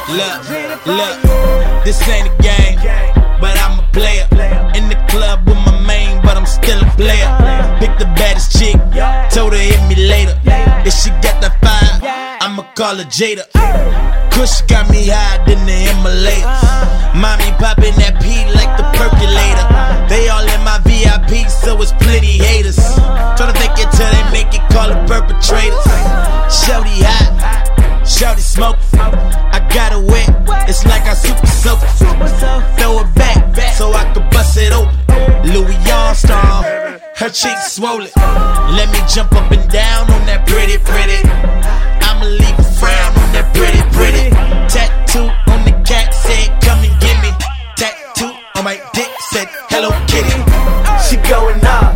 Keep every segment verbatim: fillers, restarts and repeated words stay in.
Look, look, this ain't a game, but I'm a player. In the club with my main, but I'm still a player. Pick the baddest chick, told her hit me later. If she got that fire, I'ma call her Jada. Kush got me higher than the Himalayas. Mommy poppin' that P like the percolator. They all in my V I P, so it's plenty haters. Tryna take it till they make it, call it perpetrators. Shorty hot, shorty smoke. I got it wet, it's like I super soak. Throw it back, so I can bust it open. Louis Armstrong, her cheeks swollen. Let me jump up and down on that pretty, pretty. I'ma leave a frown on that pretty, pretty. Tattoo on the cat said, come and get me. Tattoo on my dick said, Hello Kitty. She going up,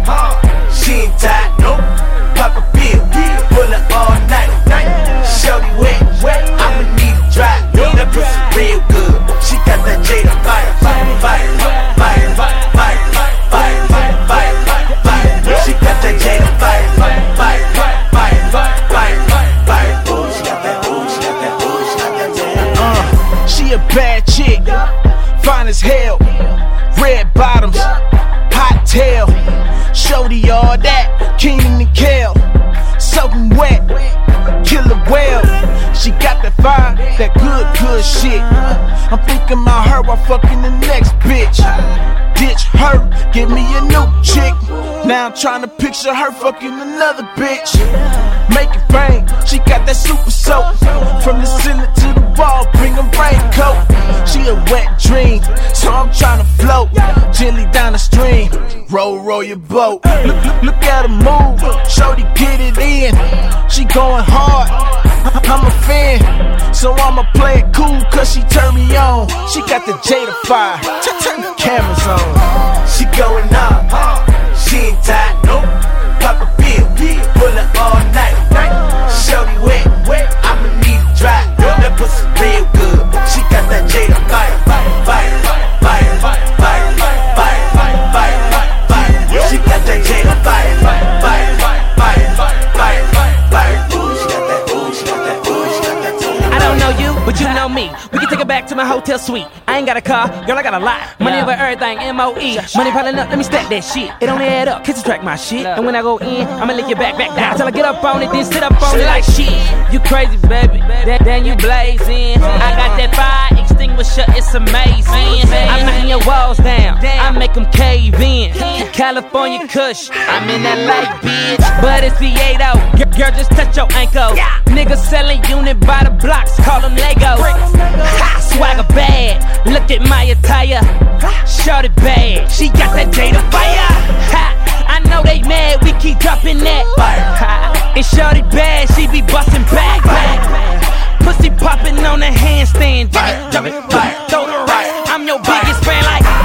she ain't tired, nope. Pop a pill, pull her all night. Shorty wet, wet, I'ma need a dry. That pussy real good. She got that Jada fire, fire, fire, fire, fire, fire, fire, fire, fire, fire. She got that Jada fire, fire, fire, fire, fire, fire, fire. Ooh, she got that, ooh, she got that, ooh, she got that Jada. Uh, she a bad chick, fine as hell. Red bottoms, hot tail. Shorty all that, Keenan and Kel. Soaking wet, killer whale. She got that fire, that good, good shit. I'm thinking about her while fucking the next bitch. Ditch her, give me a new chick. Now I'm trying to picture her fucking another bitch. Make it rain, she got that super soap. From the ceiling to the wall, bring a raincoat. She a wet dream, so I'm trying to float gently down the stream. Roll, roll your boat. Look, look, look at her move, shorty get it in. She going hard, I'm a fan, so I'ma play it cool cause she turn me on. She got the Jada fire, turn the cameras on. She going up, she ain't tired, nope. Pop a pill, pull her all night. Shorty wet, wet, I'ma need a dry. That pussy real good. She got that Jada fire, fire, fire, fire, fire, fire, fire, fire, fire. She got that Jada fire, fire, fire, fire, fire, fire, fire. Ooh, she got that, ooh, she got that, ooh, she got that Jada. I don't know you, but you know me. We can take it back to my hotel suite. I ain't got a car, girl, I got a lot. Money over everything, M O E. Money piling up, let me stack that shit. It don't add up, kids track my shit. And when I go in, I'ma lick your back, back down. Till I get up on it, then sit up on it like shit. You crazy, baby, then, then you blazing. I got that fire extinguisher, it's amazing. I'm knocking your walls down, I make them cave in. California Kush, I'm in L A, bitch. But it's Viedo, girl, just touch your ankle. Niggas selling unit by the blocks, call them Legos. Ha, swagger bad, look at my attire. Shorty bad, she got that Jada fire. Ha, I know they mad, we keep dropping that fire. Ha, and shorty bad, she be busting back, back. Pussy popping on the handstand, drop it, drop it, throw the right. I'm your biggest fan, like.